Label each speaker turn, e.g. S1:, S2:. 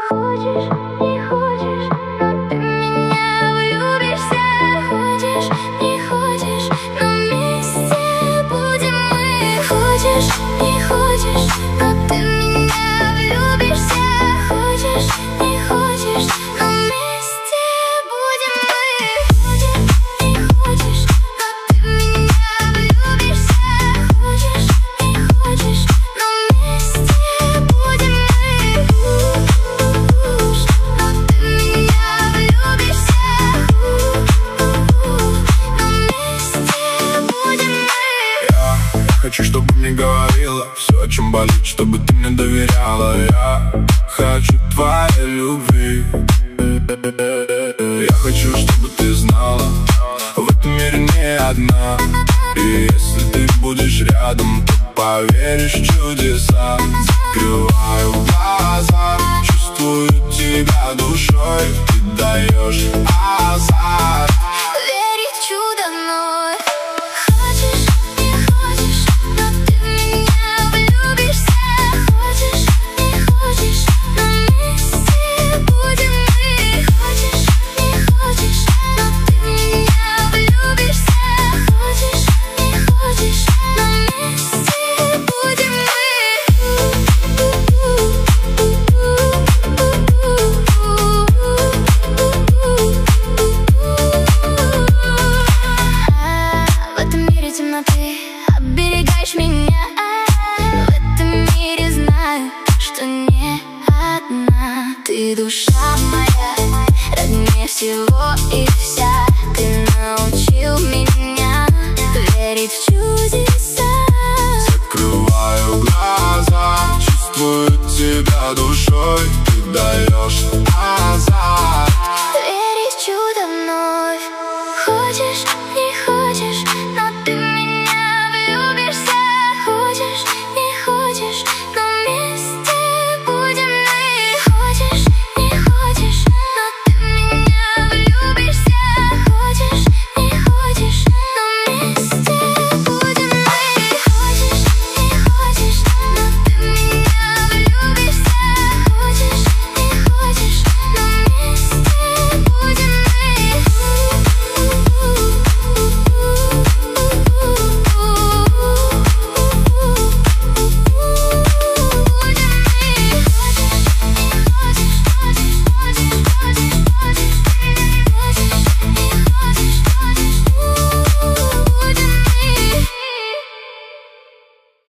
S1: Хочешь, не хочешь, но ты меня влюбишься. Хочешь, не хочешь, но вместе будем мы. Хочешь, не хочешь, но ты меня влюбишься. Хочешь, не хочешь, но вместе будем мы. Хочешь, не хочешь, но ты меня влюбишься. Хочешь, не хочешь, но вместе будем мы. Но ты меня влюбишься. Но вместе будем мы.
S2: Я хочу, чтобы мне говорила все, о чем болит, чтобы ты мне доверяла. Я хочу твоей любви. Я хочу, чтобы ты знала, в этом мире не одна. И если ты будешь рядом, то поверишь в чудеса. Закрываю глаза, чувствую тебя душой. Ты даешь азарт.
S1: Верить в чудо вновь. Хочешь, не хочешь, но ты в меня влюбишься. Хочешь, не хочешь, но вместе будем мы. Хочешь, не хочешь, но ты в меня влюбишься. Хочешь, не хочешь, но вместе будем мы. В этом мире темноты оберегаешь меня. В этом мире знаю, что не одна. Ты душа моя, роднее всего и вся. Ты научил меня верить в чудеса.
S2: Закрываю глаза, чувствую тебя душой. Ты даешь азарт.